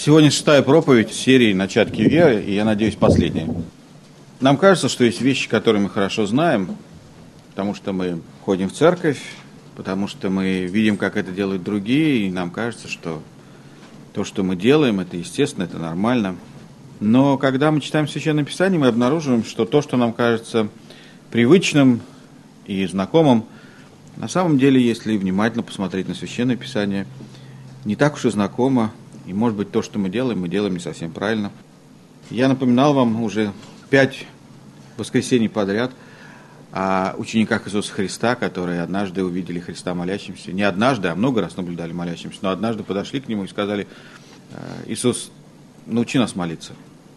Сегодня шестая проповедь серии «Начатки веры», и, я надеюсь, последняя. Нам кажется, что есть вещи, которые мы хорошо знаем, потому что мы ходим в церковь, потому что мы видим, как это делают другие, и нам кажется, что то, что мы делаем, это естественно, это нормально. Но когда мы читаем Священное Писание, мы обнаруживаем, что то, что нам кажется привычным и знакомым, на самом деле, если внимательно посмотреть на Священное Писание, не так уж и знакомо, и, может быть, то, что мы делаем не совсем правильно. Я напоминал вам уже 5 воскресений подряд о учениках Иисуса Христа, которые однажды увидели Христа молящимся. Не однажды, а много раз наблюдали молящимся, но однажды подошли к Нему и сказали: «Иисус, научи нас молиться».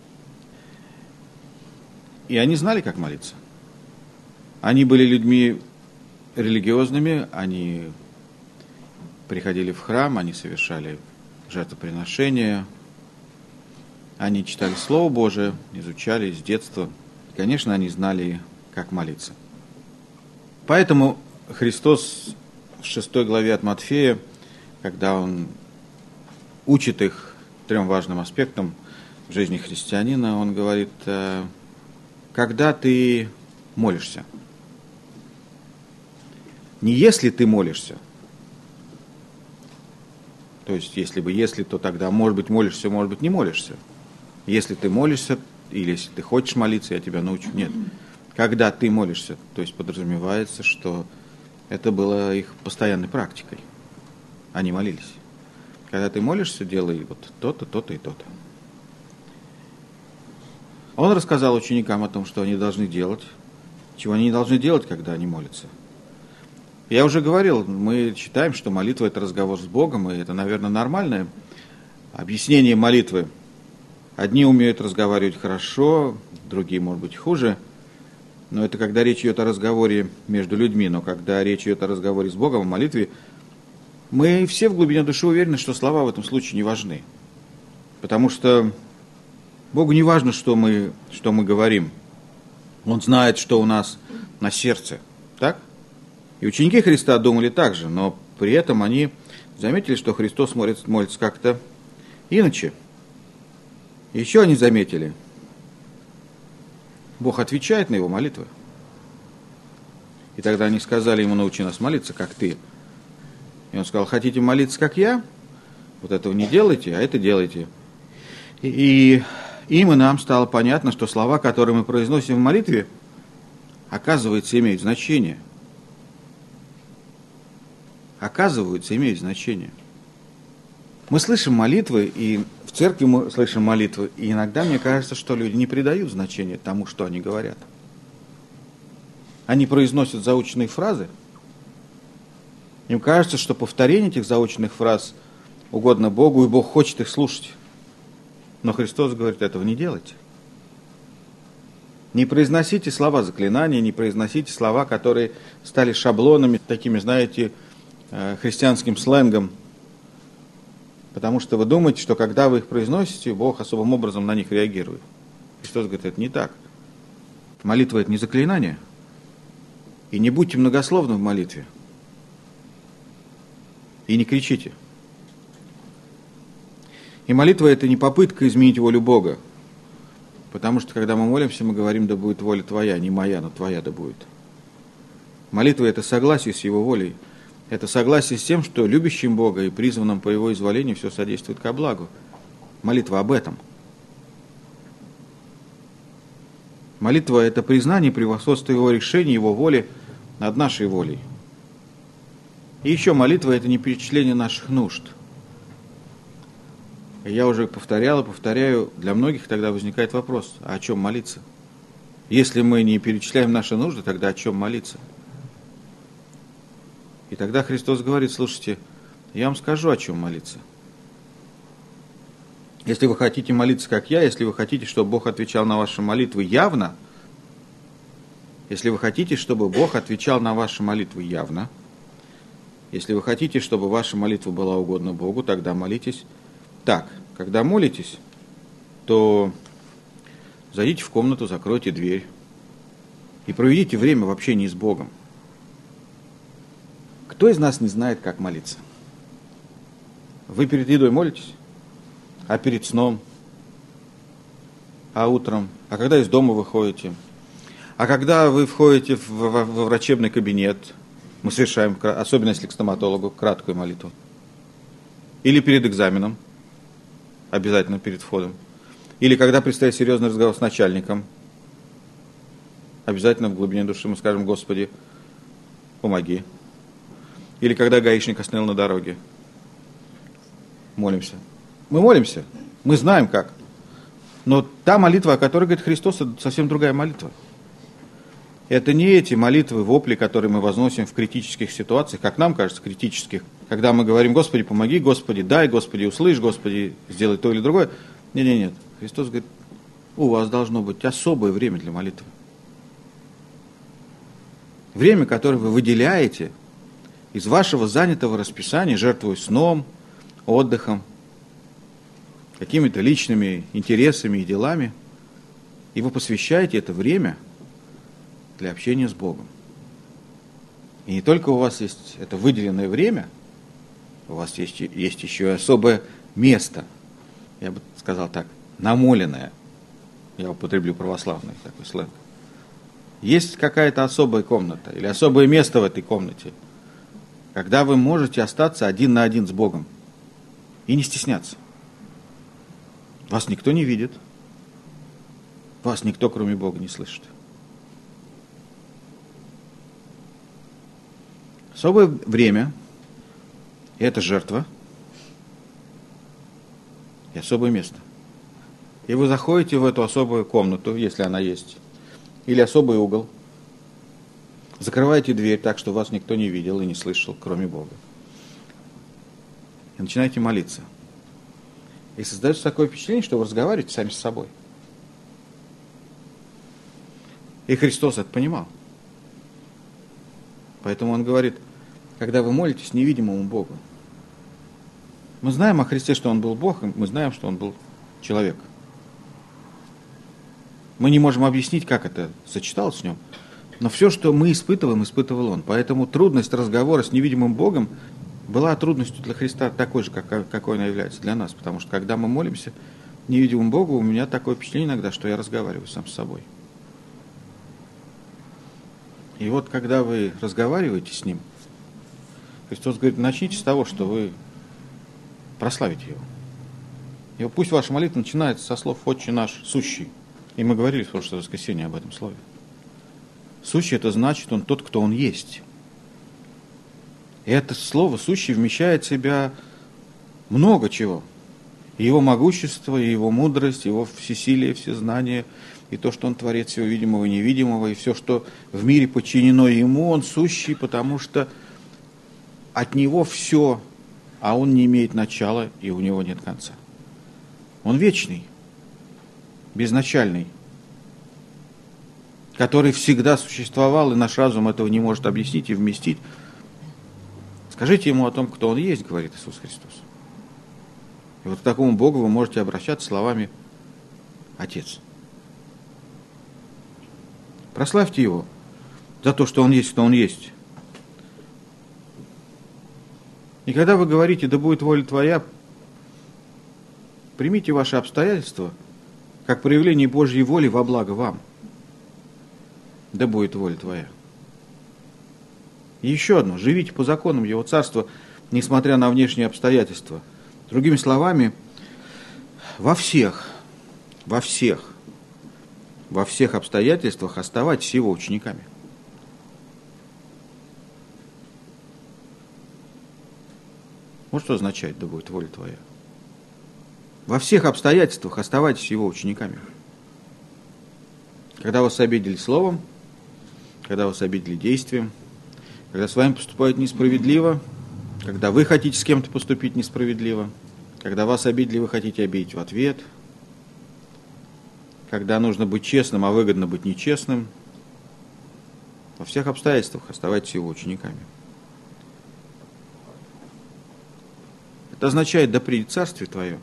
И они знали, как молиться. Они были людьми религиозными, они приходили в храм, они совершали жертвоприношения, они читали Слово Божие, изучали с детства. И, конечно, они знали, как молиться. Поэтому Христос в 6 главе от Матфея, когда Он учит их 3 важным аспектам в жизни христианина, Он говорит: когда ты молишься, не если ты молишься, то есть, если, то тогда, может быть, молишься, может быть, не молишься. Если ты молишься, или если ты хочешь молиться, я тебя научу. Нет. Когда ты молишься, то есть подразумевается, что это было их постоянной практикой. Они молились. Когда ты молишься, делай вот то-то, то-то и то-то. Он рассказал ученикам о том, что они должны делать, чего они не должны делать, когда они молятся. Я уже говорил, мы считаем, что молитва – это разговор с Богом, и это, наверное, нормальное объяснение молитвы. Одни умеют разговаривать хорошо, другие, может быть, хуже, но это когда речь идет о разговоре между людьми, но когда речь идет о разговоре с Богом, о молитве, мы все в глубине души уверены, что слова в этом случае не важны. Потому что Богу не важно, что мы говорим. Он знает, что у нас на сердце. Так? И ученики Христа думали так же, но при этом они заметили, что Христос молится как-то иначе. И еще они заметили: Бог отвечает на его молитвы. И тогда они сказали ему: научи нас молиться, как ты. И он сказал: хотите молиться, как я? Вот этого не делайте, а это делайте. И им и нам стало понятно, что слова, которые мы произносим в молитве, оказывается, имеют значение. Оказывается, имеют значение. Мы слышим молитвы, и в церкви мы слышим молитвы, и иногда мне кажется, что люди не придают значения тому, что они говорят. Они произносят заученные фразы. Им кажется, что повторение этих заученных фраз угодно Богу, и Бог хочет их слушать. Но Христос говорит: этого не делайте. Не произносите слова заклинания, не произносите слова, которые стали шаблонами, такими, знаете, христианским сленгом, потому что вы думаете, что когда вы их произносите, Бог особым образом на них реагирует. Христос говорит: это не так. Молитва – это не заклинание. И не будьте многословны в молитве. И не кричите. И молитва – это не попытка изменить волю Бога. Потому что, когда мы молимся, мы говорим: да будет воля твоя, не моя, но твоя да будет. Молитва – это согласие с Его волей. Это согласие с тем, что любящим Бога и призванным по Его изволению все содействует ко благу. Молитва об этом. Молитва – это признание превосходства Его решений, Его воли над нашей волей. И еще молитва – это не перечисление наших нужд. И я уже повторял и повторяю, для многих тогда возникает вопрос: а о чем молиться? Если мы не перечисляем наши нужды, тогда о чем молиться? И тогда Христос говорит: слушайте, я вам скажу, о чем молиться. Если вы хотите молиться, как я, если вы хотите, чтобы Бог отвечал на ваши молитвы явно, если вы хотите, чтобы Бог отвечал на ваши молитвы явно, если вы хотите, чтобы ваша молитва была угодна Богу, тогда молитесь так. Когда молитесь, то зайдите в комнату, закройте дверь и проведите время в общении с Богом. Кто из нас не знает, как молиться? Вы перед едой молитесь? А перед сном? А утром? А когда из дома выходите? А когда вы входите во врачебный кабинет, мы совершаем, особенно если к стоматологу, краткую молитву. Или перед экзаменом, обязательно перед входом. Или когда предстоит серьезный разговор с начальником, обязательно в глубине души мы скажем: Господи, помоги. Или когда гаишник остановил на дороге. Молимся. Мы молимся, мы знаем как. Но та молитва, о которой говорит Христос, это совсем другая молитва. Это не эти молитвы, вопли, которые мы возносим в критических ситуациях, как нам кажется, критических, когда мы говорим: Господи, помоги, Господи, дай, Господи, услышь, Господи, сделай то или другое. Нет. Христос говорит: у вас должно быть особое время для молитвы. Время, которое вы выделяете из вашего занятого расписания, жертвуя сном, отдыхом, какими-то личными интересами и делами, и вы посвящаете это время для общения с Богом. И не только у вас есть это выделенное время, у вас есть еще и особое место, я бы сказал так, намоленное, я употреблю православный такой сленг. Есть какая-то особая комната или особое место в этой комнате, когда вы можете остаться один на один с Богом и не стесняться. Вас никто не видит, вас никто, кроме Бога, не слышит. Особое время – это жертва и особое место. И вы заходите в эту особую комнату, если она есть, или особый угол, закрываете дверь так, что вас никто не видел и не слышал, кроме Бога. И начинаете молиться. И создается такое впечатление, что вы разговариваете сами с собой. И Христос это понимал. Поэтому Он говорит: когда вы молитесь невидимому Богу. Мы знаем о Христе, что Он был Бог, и мы знаем, что Он был человек. Мы не можем объяснить, как это сочеталось в Нем, но все, что мы испытываем, испытывал Он. Поэтому трудность разговора с невидимым Богом была трудностью для Христа такой же, какой она является для нас. Потому что когда мы молимся невидимому Богу, у меня такое впечатление иногда, что я разговариваю сам с собой. И вот когда вы разговариваете с Ним, Христос говорит: начните с того, что вы прославите Его. И пусть ваша молитва начинается со слов «Отче наш сущий». И мы говорили в прошлое воскресенье об этом слове. Сущий – это значит, Он тот, кто Он есть. И это слово «сущий» вмещает в себя много чего. И Его могущество, и Его мудрость, и Его всесилие, всезнание, и то, что Он творец всего видимого и невидимого, и все, что в мире подчинено Ему, Он сущий, потому что от Него все, а Он не имеет начала, и у Него нет конца. Он вечный, безначальный, который всегда существовал, и наш разум этого не может объяснить и вместить. Скажите Ему о том, кто Он есть, говорит Иисус Христос. И вот к такому Богу вы можете обращаться словами «Отец». Прославьте Его за то, что Он есть, кто Он есть. И когда вы говорите «Да будет воля Твоя», примите ваши обстоятельства как проявление Божьей воли во благо вам. Да будет воля Твоя. И еще одно. Живите по законам Его Царства, несмотря на внешние обстоятельства. Другими словами, во всех обстоятельствах оставайтесь Его учениками. Вот что означает «Да будет воля Твоя». Во всех обстоятельствах оставайтесь Его учениками. Когда вас обидели словом, когда вас обидели действием, когда с вами поступают несправедливо, когда вы хотите с кем-то поступить несправедливо, когда вас обидели, вы хотите обидеть в ответ, когда нужно быть честным, а выгодно быть нечестным, во всех обстоятельствах оставайтесь Его учениками. Это означает: да придет Царствие Твое.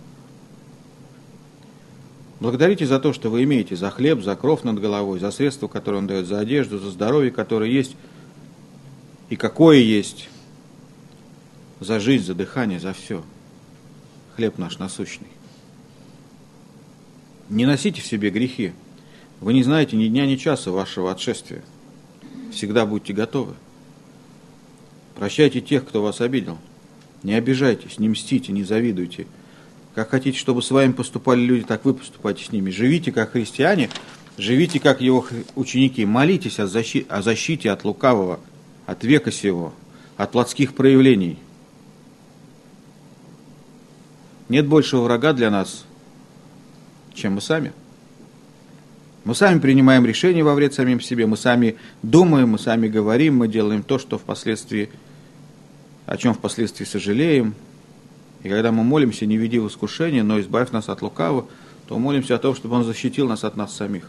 Благодарите за то, что вы имеете, за хлеб, за кров над головой, за средства, которые Он дает, за одежду, за здоровье, которое есть и какое есть, за жизнь, за дыхание, за все. Хлеб наш насущный. Не носите в себе грехи. Вы не знаете ни дня, ни часа вашего отшествия. Всегда будьте готовы. Прощайте тех, кто вас обидел. Не обижайтесь, не мстите, не завидуйте. Как хотите, чтобы с вами поступали люди, так вы поступайте с ними. Живите как христиане, живите как его ученики. Молитесь о защите от лукавого, от века сего, от плотских проявлений. Нет большего врага для нас, чем мы сами. Мы сами принимаем решения во вред самим себе, мы сами думаем, мы сами говорим, мы делаем то, что впоследствии, о чем впоследствии сожалеем. И когда мы молимся, не веди в искушение, но избавь нас от лукавого, то молимся о том, чтобы Он защитил нас от нас самих.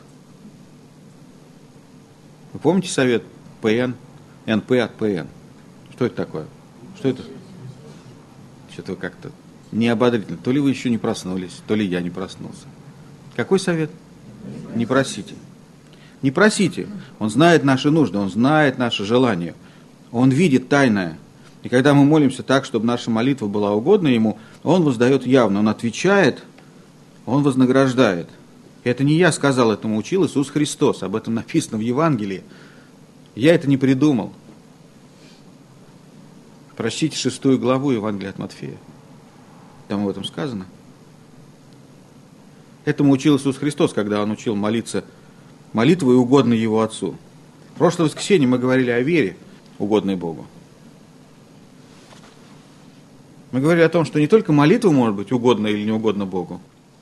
Вы помните совет ПН, НП от ПН? Что это такое? Что это? Что-то как-то неободрительно. То ли вы еще не проснулись, то ли я не проснулся. Какой совет? Не просите. Не просите. Он знает наши нужды, Он знает наши желания. Он видит тайное. И когда мы молимся так, чтобы наша молитва была угодна Ему, Он воздает явно, Он отвечает, Он вознаграждает. И это не я сказал, этому учил Иисус Христос. Об этом написано в Евангелии. Я это не придумал. Прочтите 6 главу Евангелия от Матфея. Там об этом сказано. Этому учил Иисус Христос, когда Он учил молиться молитвой, угодной Его Отцу. В прошлое воскресенье мы говорили о вере, угодной Богу. Мы говорили о том, что не только молитва может быть угодна или неугодна Богу.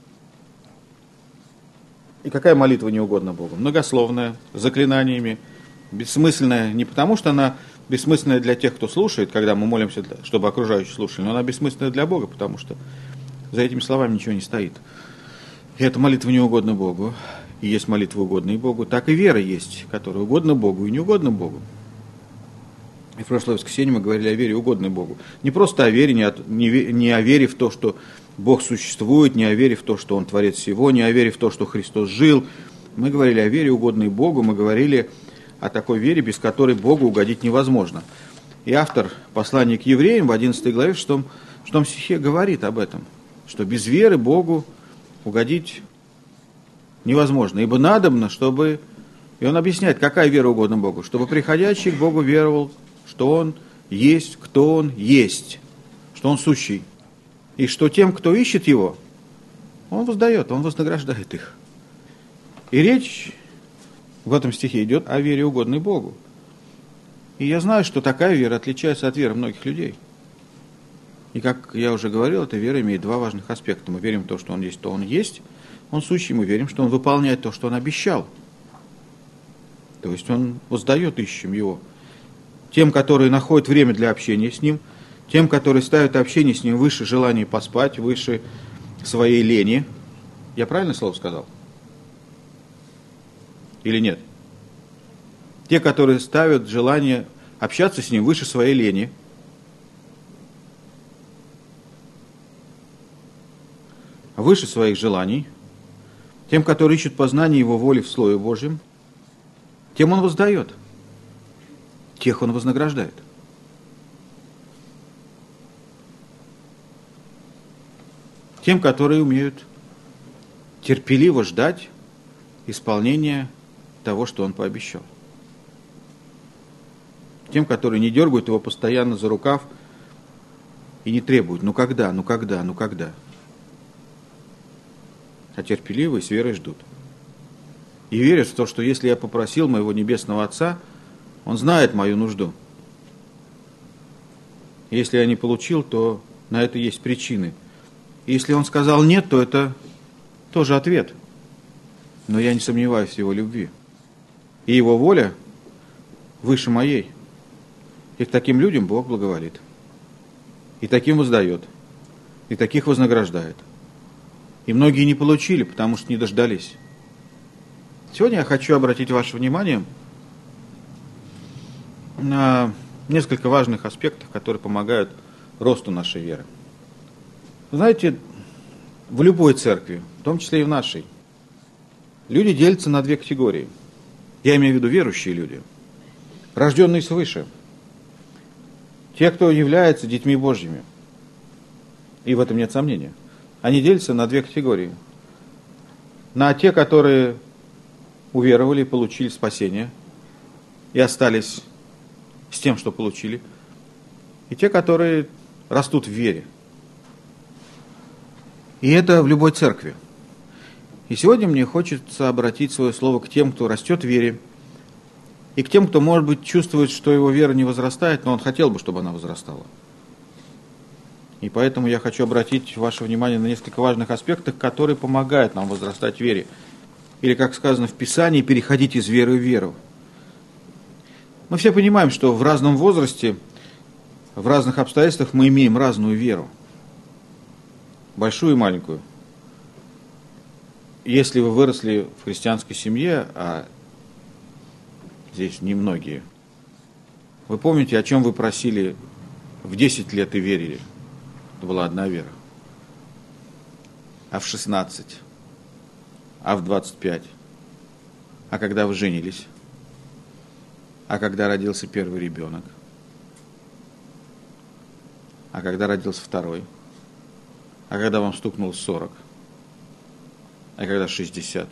И какая молитва не угодна Богу? Многословная, с заклинаниями, бессмысленная. Не потому, что она бессмысленная для тех, кто слушает, когда мы молимся, чтобы окружающие слушали, но она бессмысленная для Бога, потому что за этими словами ничего не стоит. И эта молитва не угодна Богу. И есть молитва угодная Богу. Так и вера есть, которая угодна Богу и не угодна Богу. И в прошлое воскресенье мы говорили о вере, угодной Богу. Не просто о вере, не о вере в то, что Бог существует, не о вере в то, что Он творец всего, не о вере в то, что Христос жил. Мы говорили о вере, угодной Богу, мы говорили о такой вере, без которой Богу угодить невозможно. И автор послания к евреям в 11 главе, в 6 стихе говорит об этом, что без веры Богу угодить невозможно, ибо надобно, чтобы... И он объясняет, какая вера угодна Богу, чтобы приходящий к Богу веровал, что Он есть, кто Он есть, что Он сущий, и что тем, кто ищет Его, Он воздает, Он вознаграждает их. И речь в этом стихе идет о вере, угодной Богу. И я знаю, что такая вера отличается от веры многих людей. И, как я уже говорил, эта вера имеет два важных аспекта. Мы верим в то, что Он есть, Он сущий, мы верим, что Он выполняет то, что Он обещал. То есть Он воздает ищем Его. Тем, которые находят время для общения с Ним, тем, которые ставят общение с Ним выше желания поспать, выше своей лени. Я правильно слово сказал? Или нет? Те, которые ставят желание общаться с Ним выше своей лени, выше своих желаний, тем, которые ищут познание Его воли в Слове Божьем, тем Он воздает, тех Он вознаграждает. Тем, которые умеют терпеливо ждать исполнения того, что Он пообещал. Тем, которые не дергают Его постоянно за рукав и не требуют, ну когда, а терпеливо и с верой ждут. И верят в то, что если я попросил моего Небесного Отца, Он знает мою нужду. Если я не получил, то на это есть причины. И если Он сказал нет, то это тоже ответ. Но я не сомневаюсь в Его любви. И Его воля выше моей. И к таким людям Бог благоволит. И таким воздает. И таких вознаграждает. И многие не получили, потому что не дождались. Сегодня я хочу обратить ваше внимание на несколько важных аспектов, которые помогают росту нашей веры. Вы знаете, в любой церкви, в том числе и в нашей, люди делятся на две категории. Я имею в виду верующие люди, рожденные свыше, те, кто являются детьми Божьими. И в этом нет сомнения. Они делятся на две категории. на те, которые уверовали, получили спасение и остались с тем, что получили, и те, которые растут в вере. И это в любой церкви. И сегодня мне хочется обратить свое слово к тем, кто растет в вере, и к тем, кто, может быть, чувствует, что его вера не возрастает, но он хотел бы, чтобы она возрастала. И поэтому я хочу обратить ваше внимание на несколько важных аспектов, которые помогают нам возрастать в вере. Или, как сказано в Писании, переходить из веры в веру. Мы все понимаем, что в разном возрасте, в разных обстоятельствах мы имеем разную веру. Большую и маленькую. Если вы выросли в христианской семье, а здесь немногие, вы помните, о чем вы просили в 10 лет и верили? Это была одна вера. А в 16? А в 25? А когда вы женились? А когда родился первый ребенок? А когда родился второй? А когда вам стукнуло 40? А когда 60?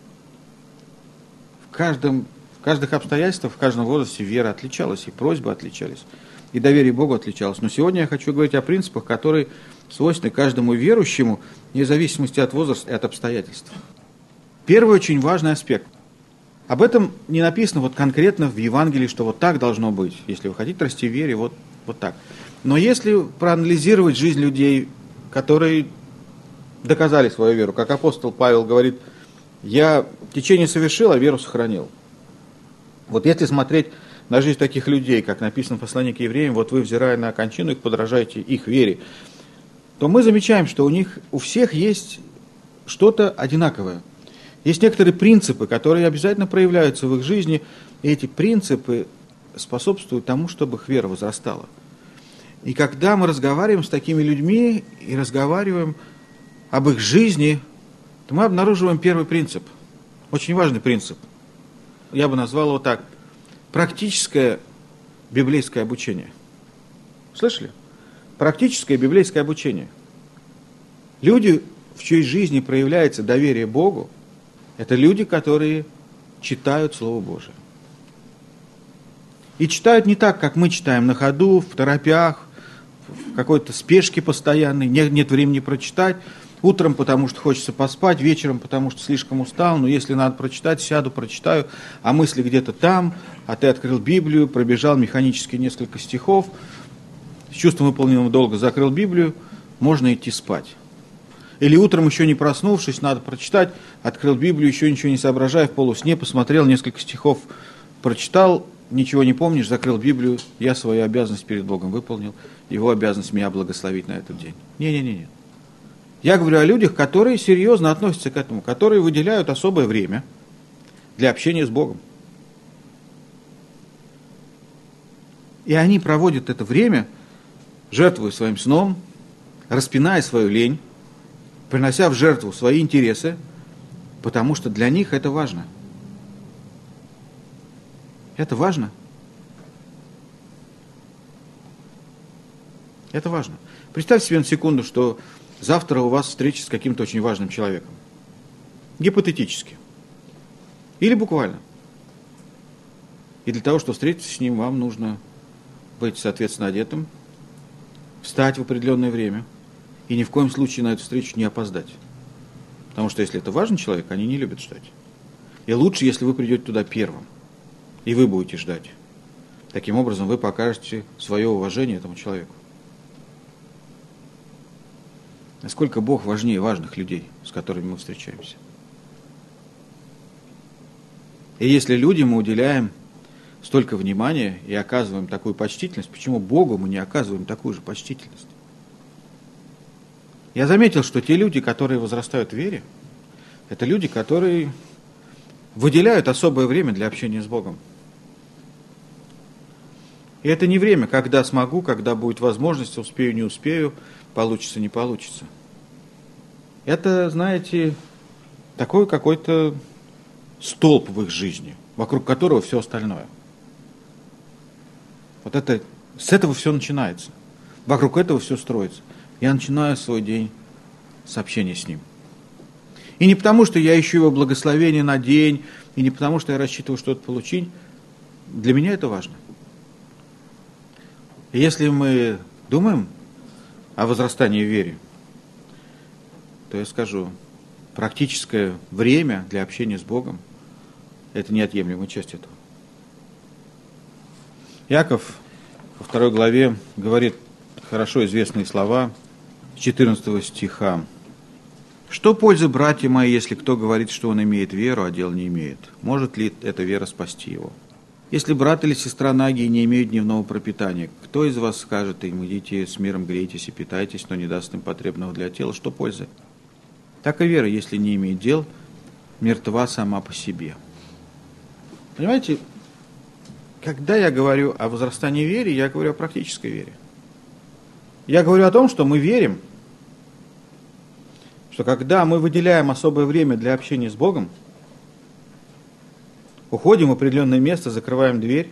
В каждых обстоятельствах, в каждом возрасте вера отличалась, и просьбы отличались, и доверие Богу отличалось. Но сегодня я хочу говорить о принципах, которые свойственны каждому верующему, вне зависимости от возраста и от обстоятельств. Первый очень важный аспект. Об этом не написано вот конкретно в Евангелии, что вот так должно быть. Если вы хотите расти в вере, вот так. Но если проанализировать жизнь людей, которые доказали свою веру, как апостол Павел говорит, я течение совершил, а веру сохранил. Вот если смотреть на жизнь таких людей, как написано в послании к евреям, вот вы, взирая на кончину их, подражаете их вере, то мы замечаем, что у всех есть что-то одинаковое. Есть некоторые принципы, которые обязательно проявляются в их жизни, и эти принципы способствуют тому, чтобы их вера возрастала. И когда мы разговариваем с такими людьми и разговариваем об их жизни, то мы обнаруживаем первый принцип, очень важный принцип. Я бы назвал его так: практическое библейское обучение. Слышали? Практическое библейское обучение. Люди, в чьей жизни проявляется доверие Богу, это люди, которые читают Слово Божие. И читают не так, как мы читаем на ходу, в торопях, в какой-то спешке постоянной, нет времени прочитать. Утром, потому что хочется поспать, вечером, потому что слишком устал, но если надо прочитать, сяду, прочитаю, а мысли где-то там, а ты открыл Библию, пробежал механически несколько стихов, с чувством выполненного долга закрыл Библию, можно идти спать. Или утром, еще не проснувшись, надо прочитать, открыл Библию, еще ничего не соображая, в полусне посмотрел, несколько стихов прочитал, ничего не помнишь, закрыл Библию, я свою обязанность перед Богом выполнил, его обязанность меня благословить на этот день. Не. Я говорю о людях, которые серьезно относятся к этому, которые выделяют особое время для общения с Богом. И они проводят это время, жертвуя своим сном, распиная свою лень, принося в жертву свои интересы, потому что для них это важно. Это важно. Это важно. Представьте себе на секунду, что завтра у вас встреча с каким-то очень важным человеком. Гипотетически. Или буквально. И для того, чтобы встретиться с ним, вам нужно быть, соответственно, одетым, встать в определенное время и ни в коем случае на эту встречу не опоздать. Потому что если это важный человек, они не любят ждать. И лучше, если вы придете туда первым, и вы будете ждать. Таким образом, вы покажете свое уважение этому человеку. Насколько Бог важнее важных людей, с которыми мы встречаемся. И если людям мы уделяем столько внимания и оказываем такую почтительность, почему Богу мы не оказываем такую же почтительность? Я заметил, что те люди, которые возрастают в вере, это люди, которые выделяют особое время для общения с Богом. И это не время, когда смогу, когда будет возможность, успею, не успею, получится, не получится. Это, знаете, такой какой-то столб в их жизни, вокруг которого все остальное. Вот это, с этого все начинается. Вокруг этого все строится. Я начинаю свой день с общения с Ним. И не потому, что я ищу его благословение на день, и не потому, что я рассчитываю что-то получить. Для меня это важно. И если мы думаем о возрастании в вере, то я скажу, практическое время для общения с Богом – это неотъемлемая часть этого. Иаков во 2 главе говорит хорошо известные слова с 14 стиха. «Что пользы, братья мои, если кто говорит, что он имеет веру, а дел не имеет? Может ли эта вера спасти его? Если брат или сестра нагие не имеют дневного пропитания, кто из вас скажет им, идите с миром, грейтесь и питайтесь, но не даст им потребного для тела? Что пользы? Так и вера, если не имеет дел, мертва сама по себе». Понимаете, когда я говорю о возрастании в вере, я говорю о практической вере. Я говорю о том, что мы верим, что когда мы выделяем особое время для общения с Богом, уходим в определенное место, закрываем дверь,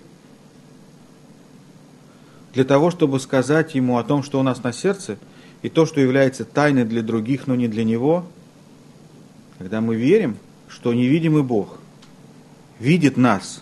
для того, чтобы сказать Ему о том, что у нас на сердце, и то, что является тайной для других, но не для Него, когда мы верим, что невидимый Бог видит нас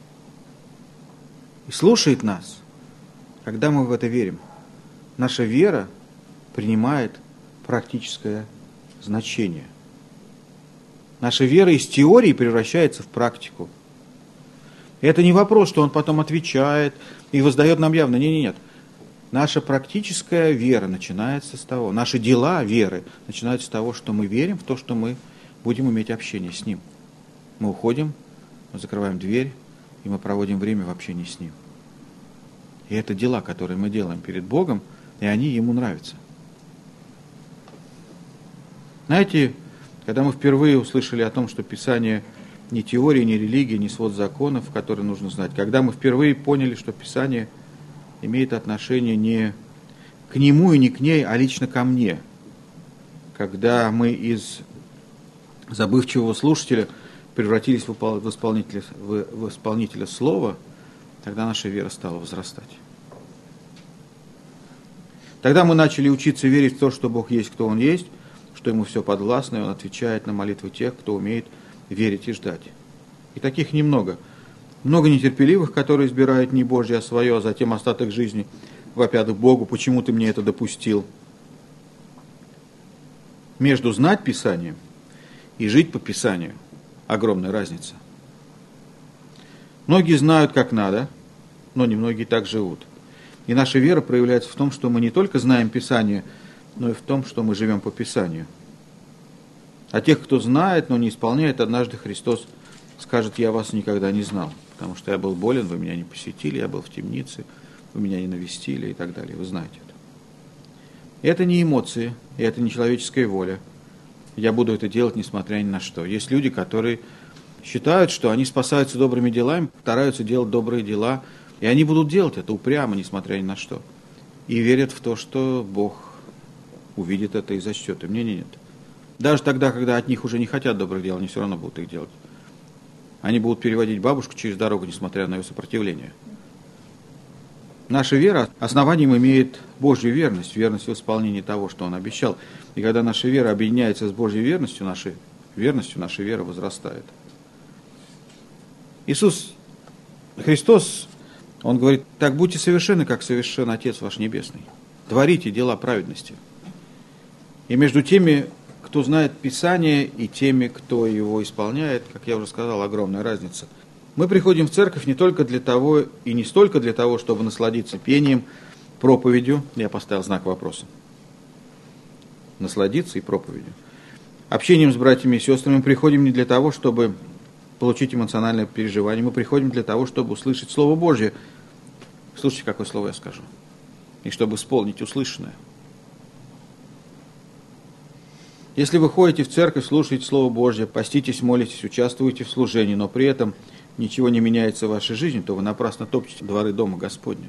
и слушает нас, когда мы в это верим, наша вера принимает практическое значение. Наша вера из теории превращается в практику. И это не вопрос, что он потом отвечает и воздает нам явно. Нет. Наша практическая вера начинается с того, наши дела веры начинаются с того, что мы верим в то, что мы будем иметь общение с Ним. Мы уходим, мы закрываем дверь, и мы проводим время в общении с Ним. И это дела, которые мы делаем перед Богом, и они Ему нравятся. Знаете, когда мы впервые услышали о том, что Писание не теория, не религия, не свод законов, которые нужно знать, когда мы впервые поняли, что Писание имеет отношение не к Нему и не к ней, а лично ко мне, когда мы из забывчивого слушателя превратились в исполнителя слова, тогда наша вера стала возрастать. Тогда мы начали учиться верить в то, что Бог есть, кто Он есть, что Ему все подвластно, и Он отвечает на молитвы тех, кто умеет верить и ждать. И таких немного. Много нетерпеливых, которые избирают не Божье, а свое, а затем остаток жизни вопят к Богу: почему ты мне это допустил? Между знать Писание и жить по Писанию огромная разница. Многие знают, как надо, но немногие так живут. И наша вера проявляется в том, что мы не только знаем Писание, но и в том, что мы живем по Писанию. А тех, кто знает, но не исполняет, однажды Христос скажет: я вас никогда не знал, потому что я был болен, вы меня не посетили, я был в темнице, вы меня не навестили и так далее. Вы знаете это. И это не эмоции, и это не человеческая воля. Я буду это делать, несмотря ни на что. Есть люди, которые считают, что они спасаются добрыми делами, стараются делать добрые дела, и они будут делать это упрямо, несмотря ни на что. И верят в то, что Бог увидит это и зачтет им. Нет. Даже тогда, когда от них уже не хотят добрых дел, они все равно будут их делать. Они будут переводить бабушку через дорогу, несмотря на ее сопротивление. Наша вера основанием имеет Божью верность, верность в исполнении того, что Он обещал. И когда наша вера объединяется с Божьей верностью, наша вера возрастает. Иисус Христос, Он говорит: так будьте совершенны, как совершен Отец ваш Небесный. Творите дела праведности. И между теми, кто знает Писание, и теми, кто его исполняет, как я уже сказал, огромная разница. Мы приходим в церковь не только для того, и не столько для того, чтобы насладиться пением, проповедью, я поставил знак вопроса, насладиться и проповедью. Общением с братьями и сестрами мы приходим не для того, чтобы получить эмоциональное переживание, мы приходим для того, чтобы услышать Слово Божье. Слушайте, какое слово я скажу. И чтобы исполнить услышанное. Если вы ходите в церковь, слушаете Слово Божье, поститесь, молитесь, участвуете в служении, но при этом ничего не меняется в вашей жизни, то вы напрасно топчете дворы дома Господня.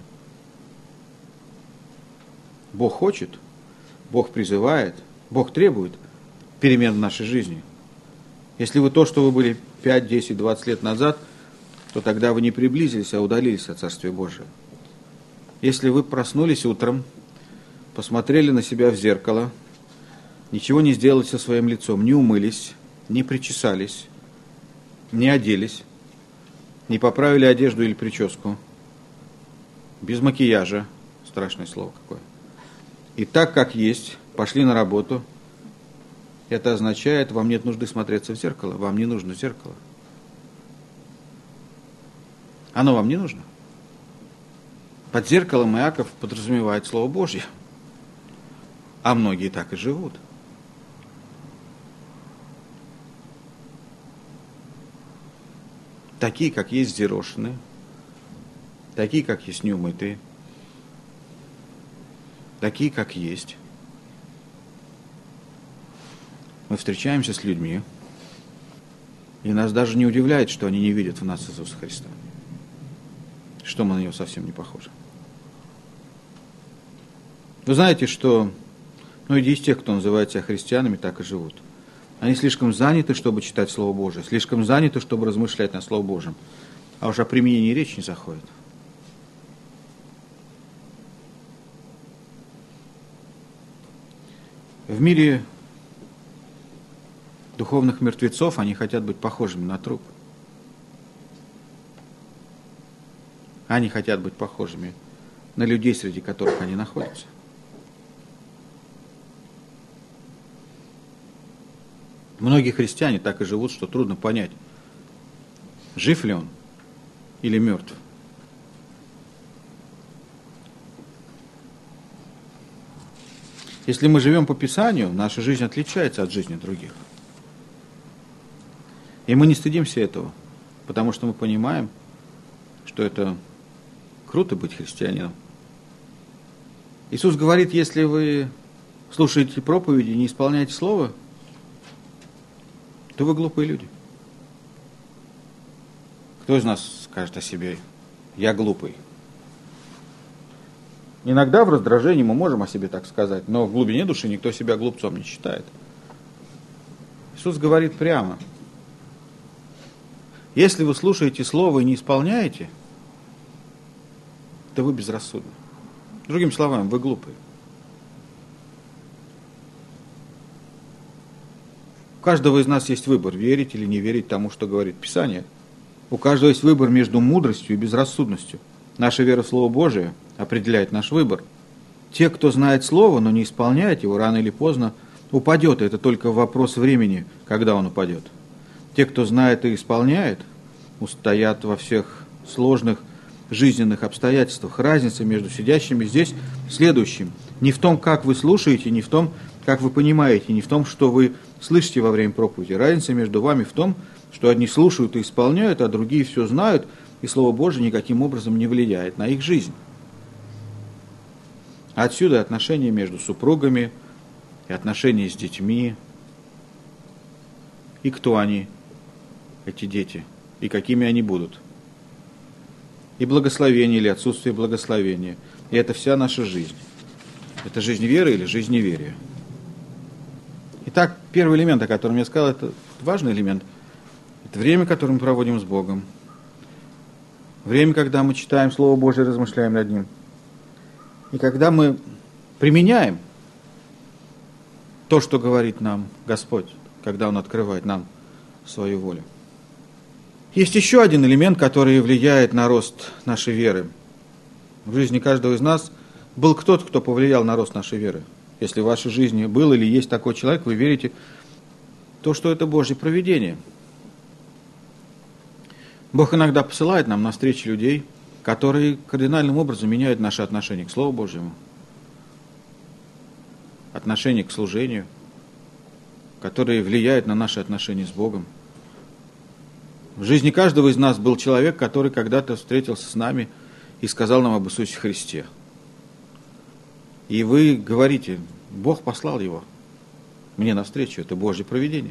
Бог хочет, Бог призывает, Бог требует перемен в нашей жизни. Если вы то, что вы были 5, 10, 20 лет назад, то тогда вы не приблизились, а удалились от Царствия Божия. Если вы проснулись утром, посмотрели на себя в зеркало, ничего не сделали со своим лицом, не умылись, не причесались, не оделись, не поправили одежду или прическу, без макияжа, страшное слово какое, и так, как есть, пошли на работу, это означает, вам нет нужды смотреться в зеркало, вам не нужно зеркало. Оно вам не нужно. Под зеркалом Иаков подразумевает Слово Божье, а многие так и живут. Такие, как есть, взъерошенные, такие, как есть, неумытые, такие, как есть. Мы встречаемся с людьми, и нас даже не удивляет, что они не видят в нас Иисуса Христа, что мы на Него совсем не похожи. Вы знаете, что многие из тех, кто называет себя христианами, так и живут. Они слишком заняты, чтобы читать Слово Божие, слишком заняты, чтобы размышлять над Словом Божьим, а уж о применении речи не заходит. В мире духовных мертвецов они хотят быть похожими на труп. Они хотят быть похожими на людей, среди которых они находятся. Многие христиане так и живут, что трудно понять, жив ли он или мертв. Если мы живем по Писанию, наша жизнь отличается от жизни других. И мы не стыдимся этого, потому что мы понимаем, что это круто быть христианином. Иисус говорит, если вы слушаете проповеди и не исполняете Слово, то вы глупые люди. Кто из нас скажет о себе: я глупый? Иногда в раздражении мы можем о себе так сказать, но в глубине души никто себя глупцом не считает. Иисус говорит прямо: если вы слушаете Слово и не исполняете, то вы безрассудны. Другими словами, вы глупые. У каждого из нас есть выбор, верить или не верить тому, что говорит Писание. У каждого есть выбор между мудростью и безрассудностью. Наша вера в Слово Божие определяет наш выбор. Те, кто знает Слово, но не исполняет его, рано или поздно упадет. Это только вопрос времени, когда он упадет. Те, кто знает и исполняет, устоят во всех сложных жизненных обстоятельствах. Разница между сидящими здесь в следующем. Не в том, как вы слушаете, не в том, как вы понимаете, не в том, что вы слышите во время проповеди. Разница между вами в том, что одни слушают и исполняют, а другие все знают, и Слово Божие никаким образом не влияет на их жизнь. Отсюда отношения между супругами, и отношения с детьми, и кто они, эти дети, и какими они будут. И благословение или отсутствие благословения. И это вся наша жизнь. Это жизнь веры или жизнь неверия. Итак, первый элемент, о котором я сказал, это важный элемент. Это время, которое мы проводим с Богом. Время, когда мы читаем Слово Божие и размышляем над ним. И когда мы применяем то, что говорит нам Господь, когда Он открывает нам свою волю. Есть еще один элемент, который влияет на рост нашей веры. В жизни каждого из нас был кто-то, кто повлиял на рост нашей веры. Если в вашей жизни был или есть такой человек, вы верите в то, что это Божье провидение. Бог иногда посылает нам на встречи людей, которые кардинальным образом меняют наше отношение к Слову Божьему, отношение к служению, которые влияют на наши отношения с Богом. В жизни каждого из нас был человек, который когда-то встретился с нами и сказал нам об Иисусе Христе. И вы говорите: Бог послал его мне навстречу, это Божье провидение.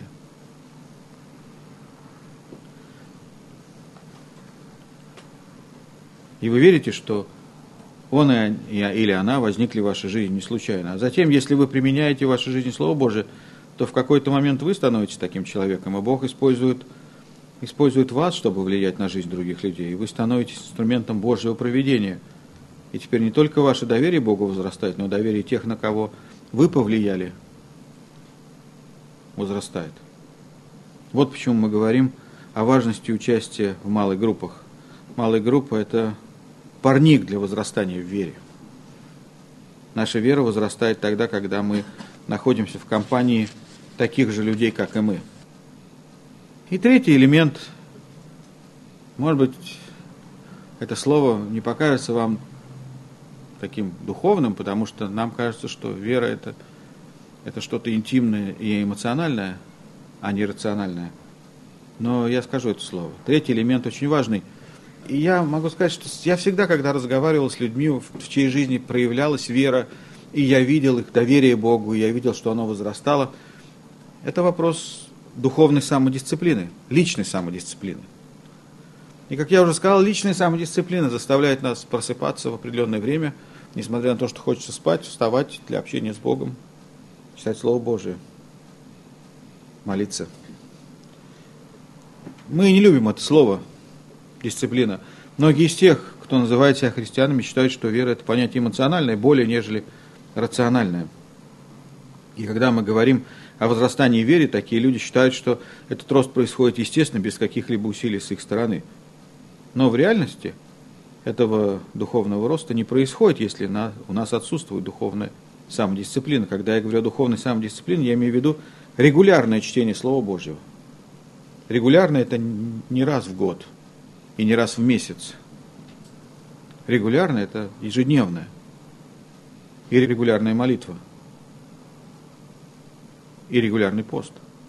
И вы верите, что он или она возникли в вашей жизни не случайно. А затем, если вы применяете в вашей жизни Слово Божие, то в какой-то момент вы становитесь таким человеком, и Бог использует вас, чтобы влиять на жизнь других людей. И вы становитесь инструментом Божьего провидения. И теперь не только ваше доверие Богу возрастает, но и доверие тех, на кого вы повлияли, возрастает. Вот почему мы говорим о важности участия в малых группах. Малая группа – это парник для возрастания в вере. Наша вера возрастает тогда, когда мы находимся в компании таких же людей, как и мы. И третий элемент, может быть, это слово не покажется вам таким духовным, потому что нам кажется, что вера это что-то интимное и эмоциональное, а не рациональное. Но я скажу это слово. Третий элемент очень важный. И я могу сказать, что я всегда, когда разговаривал с людьми, в чьей жизни проявлялась вера, и я видел их доверие Богу, и я видел, что оно возрастало, это вопрос духовной самодисциплины, личной самодисциплины. И, как я уже сказал, личная самодисциплина заставляет нас просыпаться в определенное время, несмотря на то, что хочется спать, вставать для общения с Богом, читать Слово Божие, молиться. Мы не любим это слово дисциплина. Многие из тех, кто называет себя христианами, считают, что вера – это понятие эмоциональное, более нежели рациональное. И когда мы говорим о возрастании в вере, такие люди считают, что этот рост происходит естественно, без каких-либо усилий с их стороны. Но в реальности этого духовного роста не происходит, если у нас отсутствует духовная самодисциплина. Когда я говорю о духовной самодисциплине, я имею в виду регулярное чтение Слова Божьего. Регулярно – это не раз в год и не раз в месяц. Регулярно – это ежедневное. И регулярная молитва. И регулярный пост.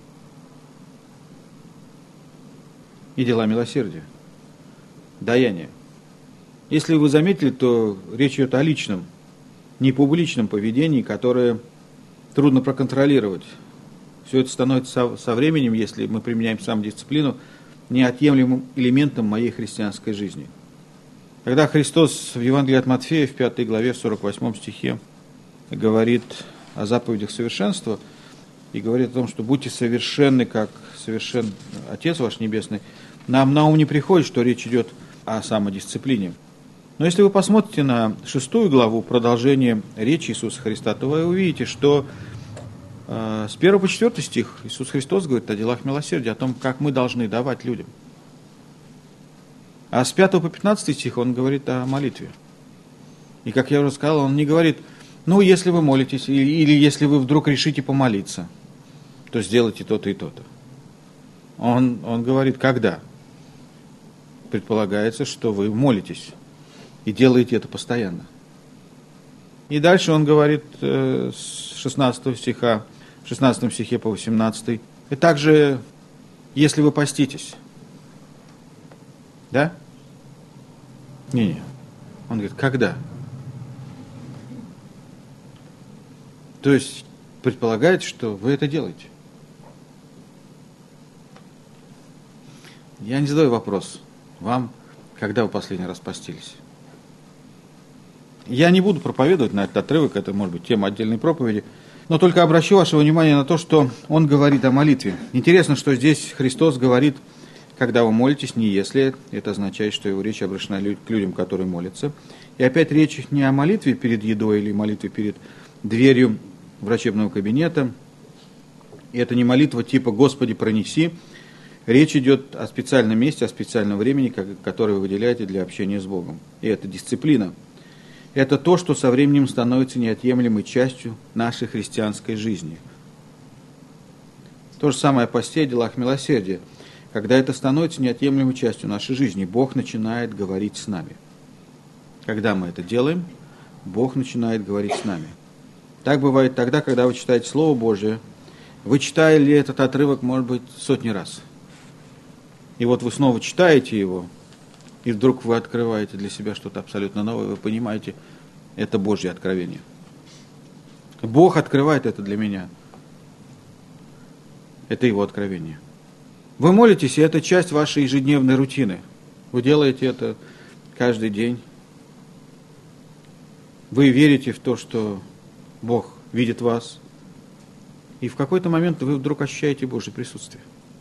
И дела милосердия. Даяние. Если вы заметили, то речь идет о личном, не публичном поведении, которое трудно проконтролировать. Все это становится со временем, если мы применяем самодисциплину, неотъемлемым элементом моей христианской жизни. Когда Христос в Евангелии от Матфея в 5 главе, в 48 стихе говорит о заповедях совершенства и говорит о том, что будьте совершенны, как совершен Отец ваш Небесный, нам на ум не приходит, что речь идет о самодисциплине. Но если вы посмотрите на 6 главу, продолжение речи Иисуса Христа, то вы увидите, что с 1 по 4 стих Иисус Христос говорит о делах милосердия, о том, как мы должны давать людям. А с 5 по 15 стих Он говорит о молитве. И, как я уже сказал, Он не говорит, если вы молитесь, или если вы вдруг решите помолиться, то сделайте то-то и то-то. Он говорит, когда? Предполагается, что вы молитесь и делаете это постоянно. И дальше Он говорит с 16 стиха, в 16 стихе по 18. И также, если вы поститесь. Да? Не. Он говорит, когда? То есть, предполагается, что вы это делаете. Я не задаю вопрос вам, когда вы последний раз постились. Я не буду проповедовать на этот отрывок, это может быть тема отдельной проповеди, но только обращу ваше внимание на то, что Он говорит о молитве. Интересно, что здесь Христос говорит, когда вы молитесь, не если, это означает, что Его речь обращена к людям, которые молятся. И опять речь не о молитве перед едой или молитве перед дверью врачебного кабинета. И это не молитва типа «Господи, пронеси». Речь идет о специальном месте, о специальном времени, которое вы выделяете для общения с Богом. И это дисциплина. Это то, что со временем становится неотъемлемой частью нашей христианской жизни. То же самое о посте и делах милосердия. Когда это становится неотъемлемой частью нашей жизни, Бог начинает говорить с нами. Когда мы это делаем, Бог начинает говорить с нами. Так бывает тогда, когда вы читаете Слово Божие. Вы читали этот отрывок, может быть, сотни раз. И вот вы снова читаете его, и вдруг вы открываете для себя что-то абсолютно новое, вы понимаете, это Божье откровение. Бог открывает это для меня. Это Его откровение. Вы молитесь, и это часть вашей ежедневной рутины. Вы делаете это каждый день. Вы верите в то, что Бог видит вас. И в какой-то момент вы вдруг ощущаете Божье присутствие.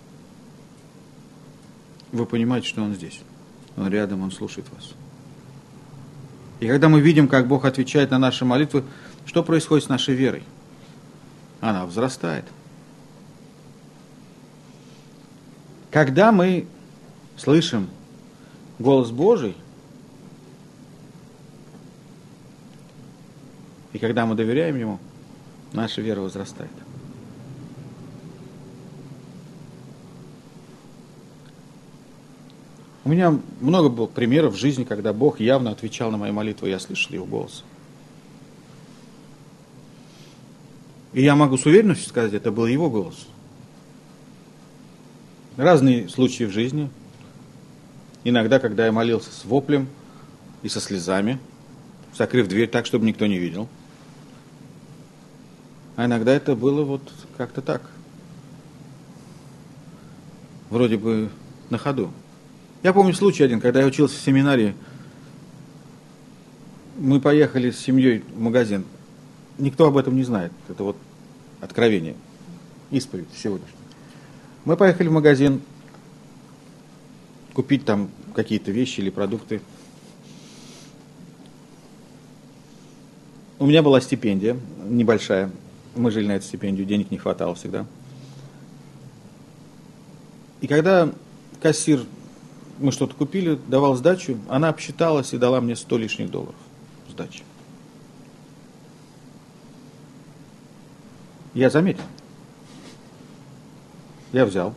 Вы понимаете, что Он здесь. Он рядом, Он слушает вас. И когда мы видим, как Бог отвечает на наши молитвы, что происходит с нашей верой? Она возрастает. Когда мы слышим голос Божий, и когда мы доверяем Ему, наша вера возрастает. У меня много было примеров в жизни, когда Бог явно отвечал на мои молитвы, и я слышал Его голос. И я могу с уверенностью сказать, это был Его голос. Разные случаи в жизни. Иногда, когда я молился с воплем и со слезами, закрыв дверь так, чтобы никто не видел. А иногда это было вот как-то так. Вроде бы на ходу. Я помню случай один, когда я учился в семинарии. Мы поехали с семьей в магазин. Никто об этом не знает. Это вот откровение. Исповедь сегодняшняя. Мы поехали в магазин купить там какие-то вещи или продукты. У меня была стипендия небольшая. Мы жили на эту стипендию, денег не хватало всегда. И когда кассир, мы что-то купили, давал сдачу, она обсчиталась и дала мне 100 лишних долларов сдачи. Я заметил. Я взял.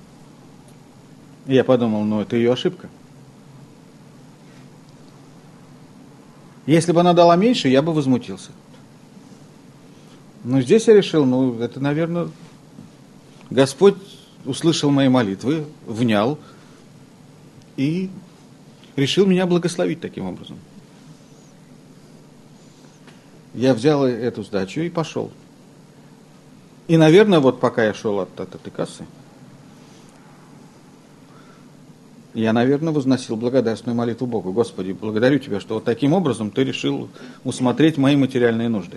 И я подумал, ну это ее ошибка. Если бы она дала меньше, я бы возмутился. Но здесь я решил, ну это, наверное, Господь услышал мои молитвы, внял и решил меня благословить таким образом. Я взял эту сдачу и пошел. И, наверное, вот пока я шел от этой кассы, я, наверное, возносил благодарственную молитву Богу. Господи, благодарю Тебя, что вот таким образом Ты решил усмотреть мои материальные нужды.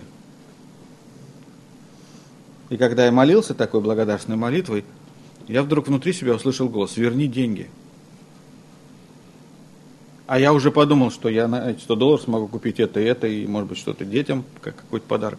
И когда я молился такой благодарственной молитвой, я вдруг внутри себя услышал голос: верни деньги. А я уже подумал, что я на эти 100 долларов смогу купить это, и, может быть, что-то детям, как какой-то подарок.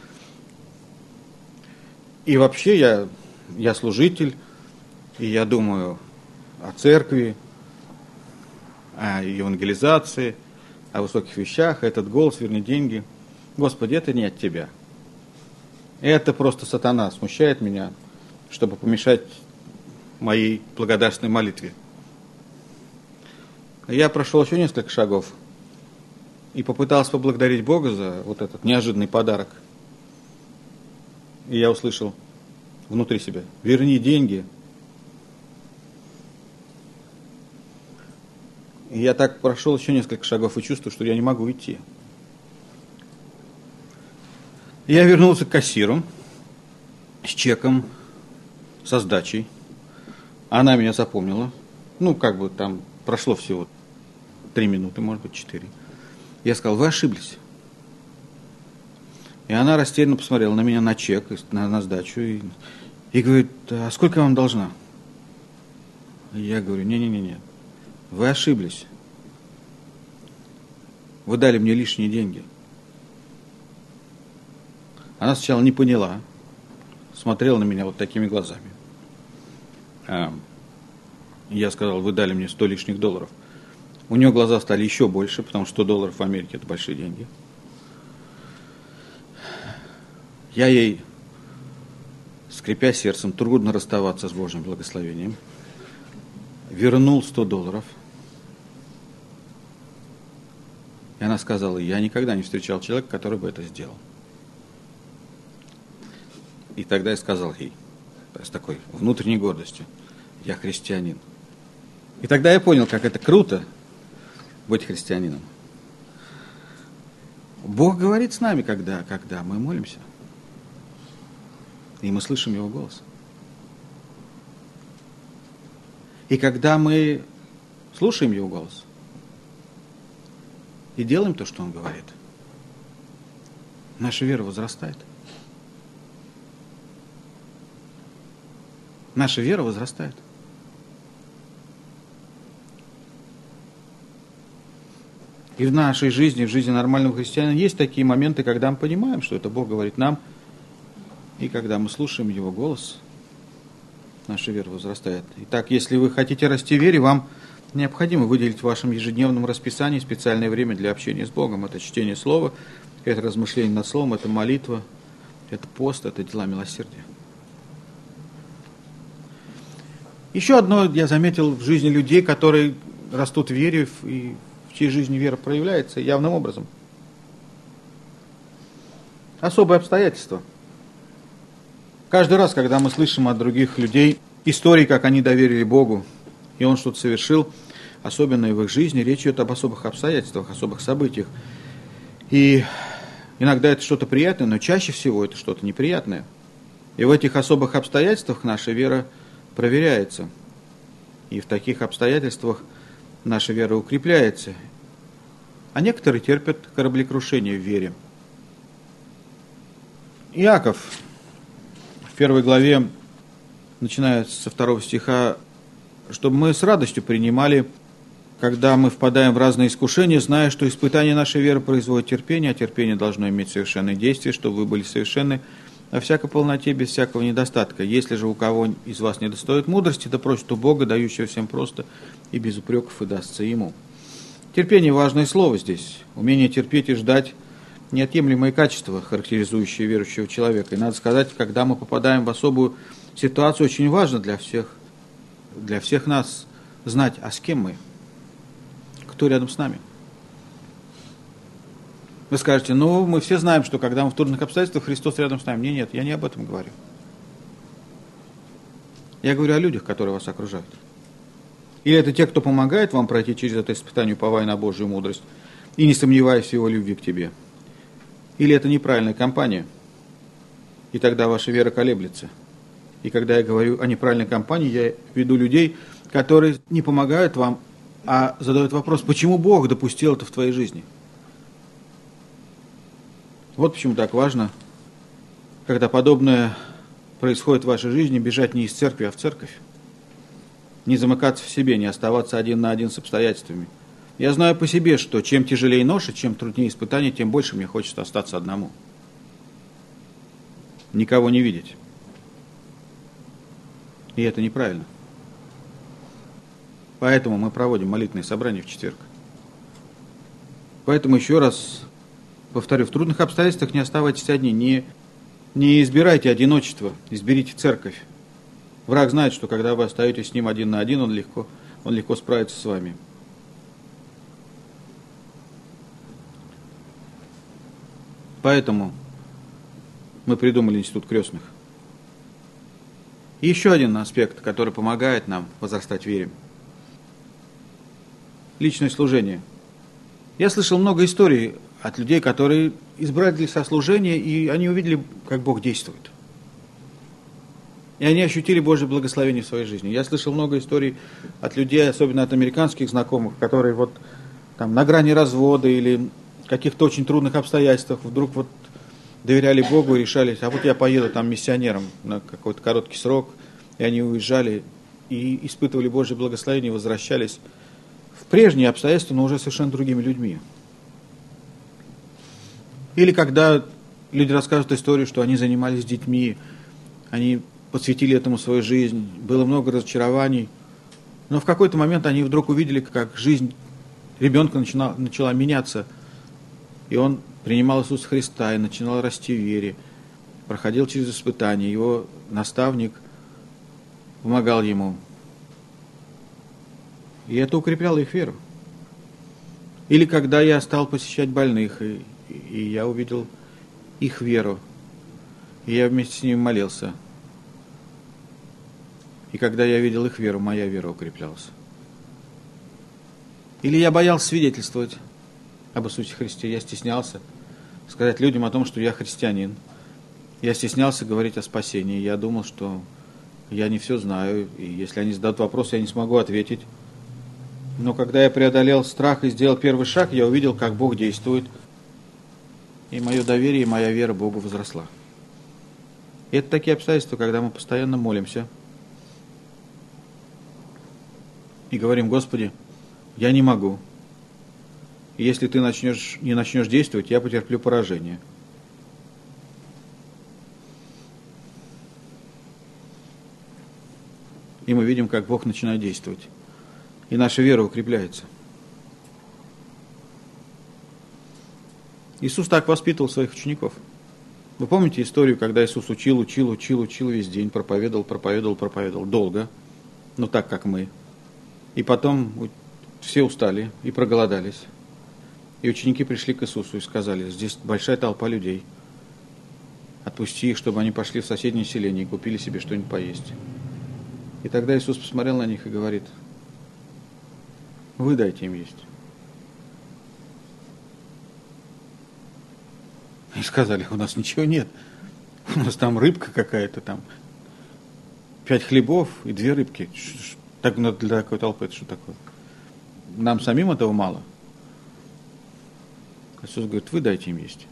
И вообще я служитель, и я думаю о церкви, о евангелизации, о высоких вещах. Этот голос, верни деньги. Господи, это не от Тебя. Это просто сатана смущает меня, чтобы помешать моей благодарственной молитве. Я прошел еще несколько шагов и попытался поблагодарить Бога за вот этот неожиданный подарок. И я услышал внутри себя: верни деньги. И я так прошел еще несколько шагов и чувствую, что я не могу идти. Я вернулся к кассиру с чеком, со сдачей. Она меня запомнила. Ну, как бы там прошло всего 3 минуты, может быть, 4. Я сказал: вы ошиблись. И она растерянно посмотрела на меня, на чек, на сдачу, и говорит: а сколько я вам должна? И я говорю: не-не-не, вы ошиблись. Вы дали мне лишние деньги. Она сначала не поняла, смотрела на меня вот такими глазами. Я сказал: вы дали мне 100 лишних долларов. У нее глаза стали еще больше, потому что 100 долларов в Америке – это большие деньги. Я ей, скрипя сердцем, трудно расставаться с Божьим благословением, вернул 100 долларов. И она сказала: я никогда не встречал человека, который бы это сделал. И тогда я сказал ей с такой внутренней гордостью: я христианин. И тогда я понял, как это круто быть христианином. Бог говорит с нами, когда мы молимся. И мы слышим Его голос. И когда мы слушаем Его голос и делаем то, что Он говорит, наша вера возрастает. Наша вера возрастает. И в нашей жизни, в жизни нормального христианина есть такие моменты, когда мы понимаем, что это Бог говорит нам, и когда мы слушаем Его голос, наша вера возрастает. Итак, если вы хотите расти в вере, вам необходимо выделить в вашем ежедневном расписании специальное время для общения с Богом. Это чтение Слова, это размышление над Словом, это молитва, это пост, это дела милосердия. Еще одно я заметил в жизни людей, которые растут в вере, и в чьей жизни вера проявляется явным образом. Особые обстоятельства. Каждый раз, когда мы слышим от других людей истории, как они доверили Богу, и Он что-то совершил, особенно в их жизни, речь идет об особых обстоятельствах, особых событиях. И иногда это что-то приятное, но чаще всего это что-то неприятное. И в этих особых обстоятельствах наша вера проверяется. И в таких обстоятельствах наша вера укрепляется. А некоторые терпят кораблекрушение в вере. Иаков в 1 главе, начиная со 2 стиха, чтобы мы с радостью принимали, когда мы впадаем в разные искушения, зная, что испытание нашей веры производит терпение, а терпение должно иметь совершенное действие, чтобы вы были совершенны о всякой полноте, без всякого недостатка. Если же у кого из вас недостает мудрости, да просит у Бога, дающего всем просто и без упреков, и дастся ему. Терпение – важное слово здесь. Умение терпеть и ждать – неотъемлемые качества, характеризующие верующего человека. И надо сказать, когда мы попадаем в особую ситуацию, очень важно для всех нас знать, а с кем мы, кто рядом с нами. Вы скажете, мы все знаем, что когда мы в трудных обстоятельствах, Христос рядом с нами. Нет, я не об этом говорю. Я говорю о людях, которые вас окружают. Или это те, кто помогает вам пройти через это испытание, уповая на Божью мудрость и не сомневаясь в Его любви к тебе. Или это неправильная компания, и тогда ваша вера колеблется. И когда я говорю о неправильной компании, я веду людей, которые не помогают вам, а задают вопрос, почему Бог допустил это в твоей жизни. Вот почему так важно, когда подобное происходит в вашей жизни, бежать не из церкви, а в церковь. Не замыкаться в себе, не оставаться один на один с обстоятельствами. Я знаю по себе, что чем тяжелее ноша, чем труднее испытание, тем больше мне хочется остаться одному. Никого не видеть. И это неправильно. Поэтому мы проводим молитвенные собрания в четверг. Поэтому еще раз повторю, в трудных обстоятельствах не оставайтесь одни, не избирайте одиночество, изберите церковь. Враг знает, что когда вы остаетесь с ним один на один, он легко справится с вами. Поэтому мы придумали институт крестных. И еще один аспект, который помогает нам возрастать в вере. Личное служение. Я слышал много историй от людей, которые избрали для себя служение, и они увидели, как Бог действует. И они ощутили Божье благословение в своей жизни. Я слышал много историй от людей, особенно от американских знакомых, которые на грани развода или каких-то очень трудных обстоятельствах вдруг доверяли Богу и решались, а я поеду там миссионером на какой-то короткий срок, и они уезжали и испытывали Божье благословение, возвращались в прежние обстоятельства, но уже совершенно другими людьми. Или когда люди рассказывают историю, что они занимались детьми, они посвятили этому свою жизнь, было много разочарований, но в какой-то момент они вдруг увидели, как жизнь ребенка начала меняться, и он принимал Иисуса Христа и начинал расти в вере, проходил через испытания, его наставник помогал ему. И это укрепляло их веру. Или когда я стал посещать больных, и я увидел их веру, и я вместе с ними молился. И когда я видел их веру, моя вера укреплялась. Или я боялся свидетельствовать об Иисусе Христе, я стеснялся сказать людям о том, что я христианин. Я стеснялся говорить о спасении. Я думал, что я не все знаю, и если они зададут вопрос, я не смогу ответить. Но когда я преодолел страх и сделал первый шаг, я увидел, как Бог действует, и мое доверие, и моя вера Богу возросла. И это такие обстоятельства, когда мы постоянно молимся и говорим: Господи, я не могу. И если Ты не начнешь действовать, я потерплю поражение. И мы видим, как Бог начинает действовать. И наша вера укрепляется. Иисус так воспитывал своих учеников. Вы помните историю, когда Иисус учил весь день, проповедовал долго, но так, как мы. И потом все устали и проголодались. И ученики пришли к Иисусу и сказали: здесь большая толпа людей. Отпусти их, чтобы они пошли в соседнее селение и купили себе что-нибудь поесть. И тогда Иисус посмотрел на них и говорит: вы дайте им есть. И сказали: у нас ничего нет. У нас там рыбка какая-то, там 5 хлебов и 2 рыбки. Так для такой толпы это что такое? Нам самим этого мало. Иисус говорит: вы дайте им есть.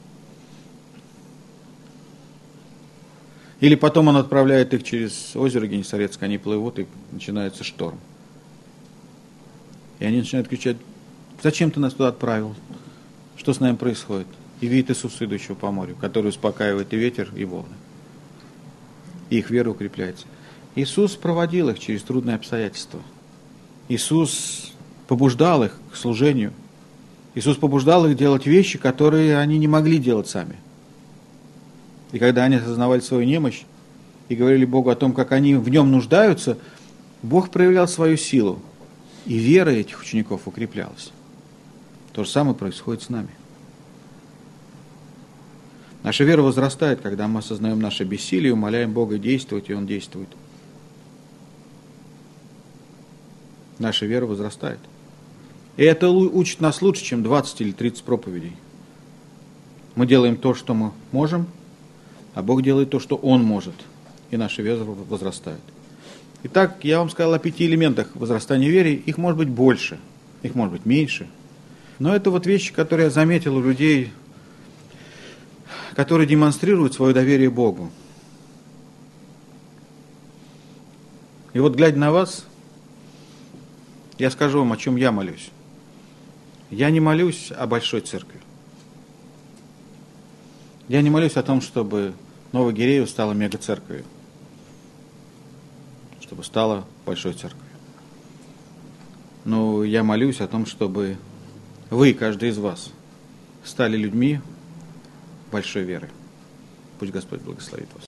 Или потом он отправляет их через озеро Генесарецкое, они плывут, и начинается шторм. И они начинают кричать: зачем ты нас туда отправил? Что с нами происходит? И видит Иисуса, идущего по морю, который успокаивает и ветер, и волны. И их вера укрепляется. Иисус проводил их через трудные обстоятельства. Иисус побуждал их к служению. Иисус побуждал их делать вещи, которые они не могли делать сами. И когда они осознавали свою немощь и говорили Богу о том, как они в нем нуждаются, Бог проявлял свою силу. И вера этих учеников укреплялась. То же самое происходит с нами. Наша вера возрастает, когда мы осознаем наше бессилие, умоляем Бога действовать, и Он действует. Наша вера возрастает. И это учит нас лучше, чем 20 или 30 проповедей. Мы делаем то, что мы можем, а Бог делает то, что Он может. И наша вера возрастает. Итак, я вам сказал о 5 элементах возрастания веры. Их может быть больше, их может быть меньше. Но это вот вещи, которые я заметил у людей, которые демонстрируют свое доверие Богу. И вот, глядя на вас, я скажу вам, о чем я молюсь. Я не молюсь о большой церкви. Я не молюсь о том, чтобы Новогиреево стало мега-церковью, чтобы стало большой церковью. Но я молюсь о том, чтобы вы, каждый из вас, стали людьми большой веры. Пусть Господь благословит вас.